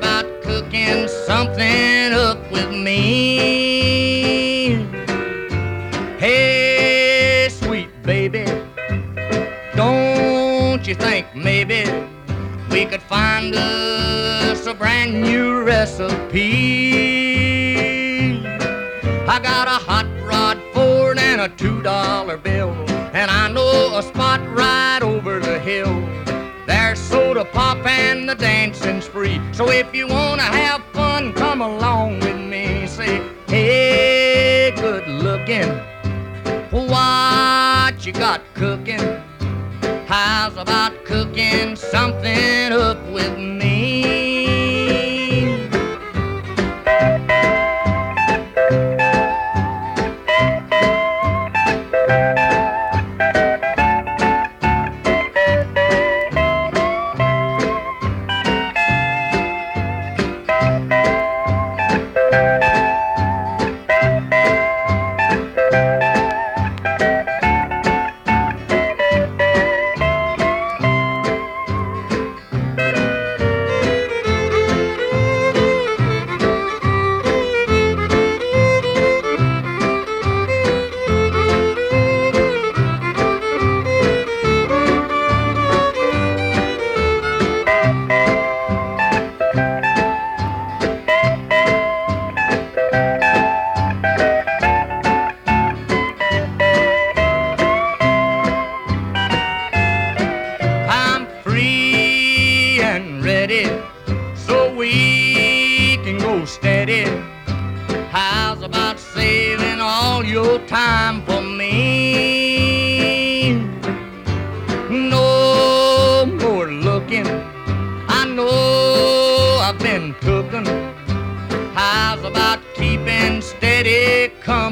about cooking something up with me? Hey, sweet baby, don't you think maybe we could find us a brand new recipe? I got a hot rod Ford and a $2 bill, and I know a spot right over the hill. There's soda pop and the dancing's free. So if you wanna have fun, come along with me. Say, hey, good looking, what you got cooking? How's about cooking something up with me? So we can go steady. How's about saving all your time for me? No more looking, I know I've been cooking. How's about keeping steady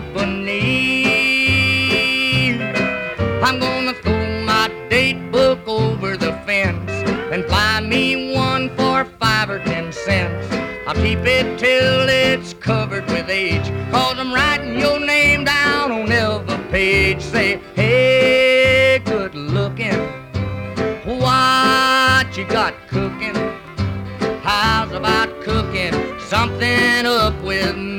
company? I'm gonna throw my date book over the fence and buy me one for 5 or 10 cents. I'll keep it till it's covered with age, 'cause I'm writing your name down on every page. Say, hey, good looking, what you got cooking? How's about cooking something up with me?